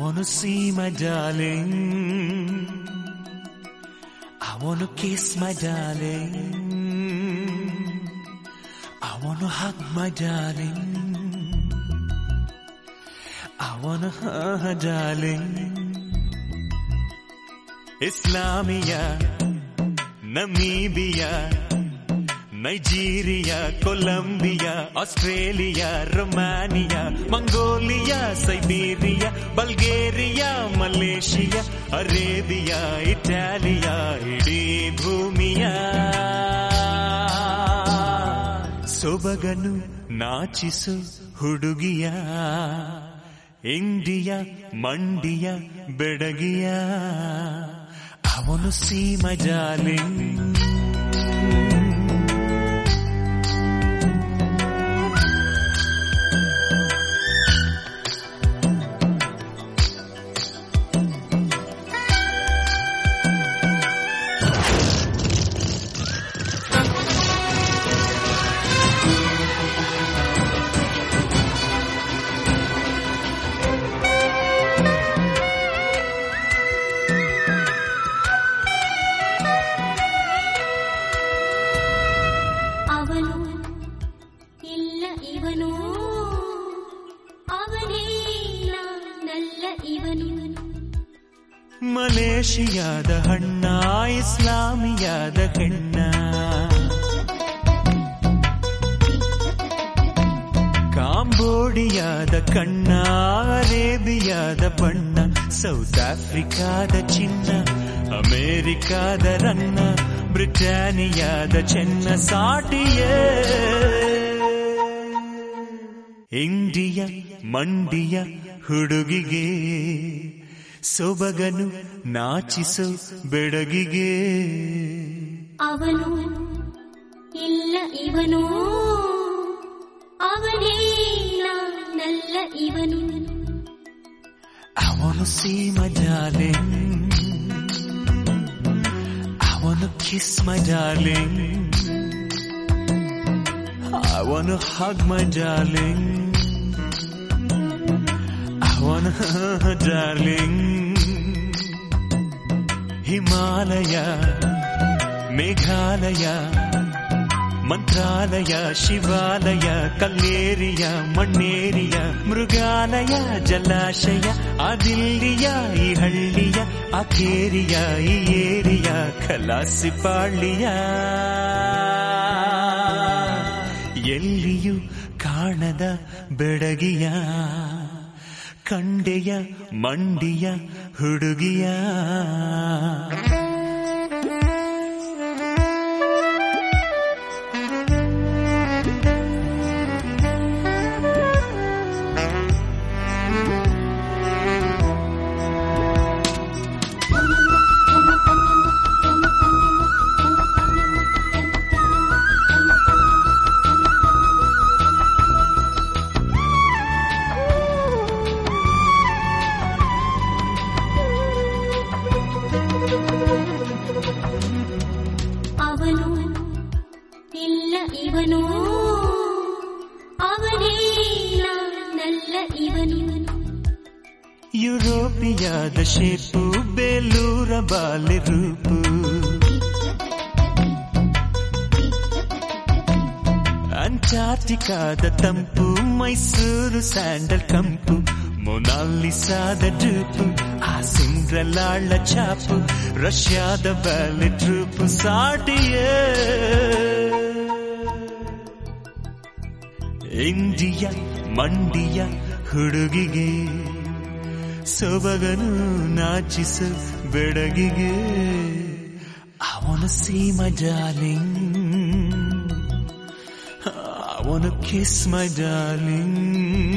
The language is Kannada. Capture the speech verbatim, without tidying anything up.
wanna see my darling. I wanna kiss my darling. I wanna hug my darling. I wanna hug her darling. Islamia, Namibia, Nigeria, Colombia, Australia, Romania, Mongolia, Siberia, Bulgaria, Malaysia, Arabia, Italia, idee bhumiya sobaganu nachisu hudugiya India, Mandiya, Bedagiya. I wanna see my darling. ಮಲೇಷಿಯಾದ ಹಣ್ಣ ಇಸ್ಲಾಮಿಯಾದ ಹೆಣ್ಣ ಕಾಂಬೋಡಿಯಾದ ಕಣ್ಣ ಅರೇಬಿಯಾದ ಬಣ್ಣ ಸೌತ್ ಆಫ್ರಿಕಾದ ಚಿನ್ನ ಅಮೇರಿಕಾದ ರನ್ನ ಬ್ರಿಟಾನಿಯಾದ ಚೆನ್ನ ಸಾಟಿಯೇ ಇಂಡಿಯಾ ಮಂಡಿಯ ಹುಡುಗಿಗೆ ಸೊಬಗನು ನಾಚಿಸು ಬೆಡಗಿಗೆ ಅವನು ಇಲ್ಲ ಇವನು ಅವನೇ ನಲ್ಲ ಇವನು I wanna see my darling. I wanna kiss my darling. I wanna hug my darling. I wanna hug her darling. Himalaya, Meghalaya, ಮಂತ್ರಾಲಯ ಶಿವಾಲಯ ಕಲ್ಲೇರಿಯ ಮಣ್ಣೇರಿಯ ಮೃಗಾಲಯ ಜಲಾಶಯ ಆ ದಿಲ್ಲಿಯ ಈ ಹಳ್ಳಿಯ ಆ ಕೇರಿಯ ಈ ಏರಿಯ ಖಲಾಸಿಪಾಳ್ಳಿಯ ಎಲ್ಲಿಯೂ ಕಾಣದ ಬೆಡಗಿಯ ಕಂಡೆಯ ಮಂಡಿಯ ಹುಡುಗಿಯ ಯುರೋಪಿಯಾದ ಶೇಪು ಬೇಲೂರ ಬಾಲೆ ರೂಪು ಅಂಟಾರ್ಟಿಕಾದ ತಂಪು ಮೈಸೂರು ಸ್ಯಾಂಡಲ್ ಕಂಪು ಮೊನಾಲಿಸಾದ ಡ್ರೂಪು ಆ ಸಿಂಡ್ರಲಾಳ ಛಾಪು ರಷ್ಯಾದ ಬ್ಯಾಲೆ ಟ್ರೂಪು ಸಾಟಿಯೇ ಇಂಡಿಯಾ ಮಂಡಿಯ ಹುಡುಗಿಗೆ ಸೊಬಗನು ನಾಚಿಸು ಬೆಡಗಿಗೆ I wanna see my darling. I wanna kiss my darling.